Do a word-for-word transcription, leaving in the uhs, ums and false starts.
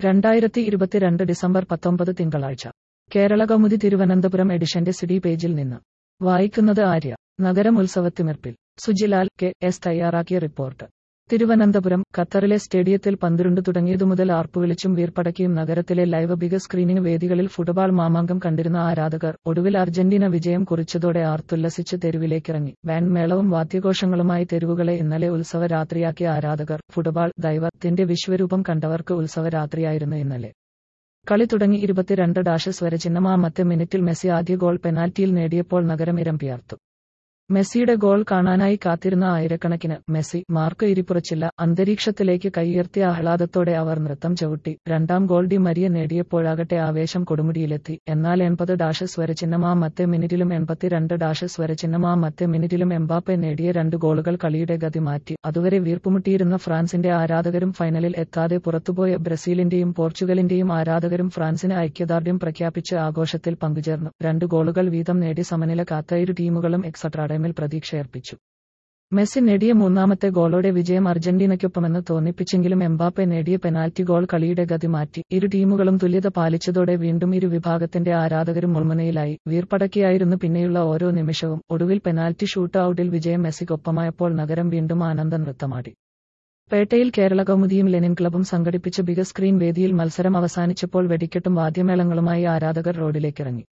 രണ്ടായിരത്തി ഇരുപത്തിരണ്ട് ഡിസംബർ പത്തൊമ്പത് തിങ്കളാഴ്ച കേരളകൗമുദി തിരുവനന്തപുരം എഡിഷന്റെ സിഡി പേജിൽ നിന്ന് വായിക്കുന്നത് ആര്യ. നഗരം ഉത്സവത്തിമിർപ്പിൽ. സുജിലാൽ കെ എസ് തയ്യാറാക്കിയ റിപ്പോർട്ട്. തിരുവനന്തപുരം. ഖത്തറിലെ സ്റ്റേഡിയത്തിൽ പന്തിരുണ്ട് തുടങ്ങിയതുമുതൽ ആർപ്പുവിളിച്ചും വീർപ്പടക്കിയും നഗരത്തിലെ ലൈവ് ബിഗ് സ്ക്രീനിംഗ് വേദികളിൽ ഫുട്ബോൾ മാമാങ്കം കണ്ടിരുന്ന ആരാധകർ ഒടുവിൽ അർജന്റീന വിജയം കുറിച്ചതോടെ ആർത്തുല്ലസിച്ച് തെരുവിലേക്കിറങ്ങി. ബാൻഡ് മേളവും വാദ്യഘോഷങ്ങളുമായി തെരുവുകളെ ഇന്നലെ ഉത്സവ രാത്രിയാക്കിയ ആരാധകർ. ഫുട്ബോൾ ദൈവത്തിന്റെ വിശ്വരൂപം കണ്ടവർക്ക് ഉത്സവ രാത്രിയായിരുന്നു ഇന്നലെ. കളി തുടങ്ങി ഇരുപത്തിരണ്ട് ഡാഷ് സ്വരചിഹ്നമാമത്തെ മിനിറ്റിൽ മെസ്സി ആദ്യ ഗോൾ പെനാൽറ്റിയിൽ നേടിയപ്പോൾ നഗരം ഇരമ്പിയാർത്തു. മെസ്സിയുടെ ഗോൾ കാണാനായി കാത്തിരുന്ന ആയിരക്കണക്കിന്. മെസ്സി മാർക്ക് ഇരിപ്പുറച്ചില്ല. അന്തരീക്ഷത്തിലേക്ക് കൈയുയർത്തിയ ആഹ്ലാദത്തോടെ അവർ നൃത്തം ചവിട്ടി. രണ്ടാം ഗോൾ ഡി മരിയ നേടിയപ്പോഴാകട്ടെ ആവേശം കൊടുമുടിയിലെത്തി. എന്നാൽ എൺപത് ഡാഷ് സ്വരചിഹ്നമാമത്തെ മിനിറ്റിലും എൺപത്തിരണ്ട് ഡാഷ് സ്വരചിഹ്നമാമത്തെ മിനിറ്റിലും എംബാപ്പെ നേടിയ രണ്ട് ഗോളുകൾ കളിയുടെ ഗതി മാറ്റി. അതുവരെ വീർപ്പുമുട്ടിയിരുന്ന ഫ്രാൻസിന്റെ ആരാധകരും ഫൈനലിൽ എത്താതെ പുറത്തുപോയ ബ്രസീലിന്റെയും പോർച്ചുഗലിന്റെയും ആരാധകരും ഫ്രാൻസിന് ഐക്യദാർഢ്യം പ്രഖ്യാപിച്ച് ആഘോഷത്തിൽ പങ്കുചേർന്നു. രണ്ട് ഗോളുകൾ വീതം നേടി സമനില കാത്ത ഇരു ടീമുകളും എക്സ്ട്രാ ടൈമിൽ പ്രതീക്ഷയർപ്പിച്ചു. മെസ്സി നേടിയ മൂന്നാമത്തെ ഗോളോടെ വിജയം അർജന്റീനയ്ക്കൊപ്പമെന്ന് തോന്നിപ്പിച്ചെങ്കിലും എംബാപ്പെ നേടിയ പെനാൽറ്റി ഗോൾ കളിയുടെ ഗതി മാറ്റി. ഇരു ടീമുകളും തുല്യത പാലിച്ചതോടെ വീണ്ടും ഇരു വിഭാഗത്തിന്റെ ആരാധകരും മുൾമുനയിലായി. വീർപ്പടക്കിയായിരുന്നു പിന്നെയുള്ള ഓരോ നിമിഷവും. ഒടുവിൽ പെനാൽറ്റി ഷൂട്ട് ഔട്ടിൽ വിജയം മെസ്സിക്കൊപ്പമായപ്പോൾ നഗരം വീണ്ടും ആനന്ദ നൃത്തമാടി. പേട്ടയിൽ കേരളകൗമുദിയും ലെനിൻ ക്ലബും സംഘടിപ്പിച്ച ബിഗ് സ്ക്രീൻ വേദിയിൽ മത്സരം അവസാനിച്ചപ്പോൾ വെടിക്കെട്ടും വാദ്യമേളങ്ങളുമായി ആരാധകർ റോഡിലേക്കിറങ്ങി.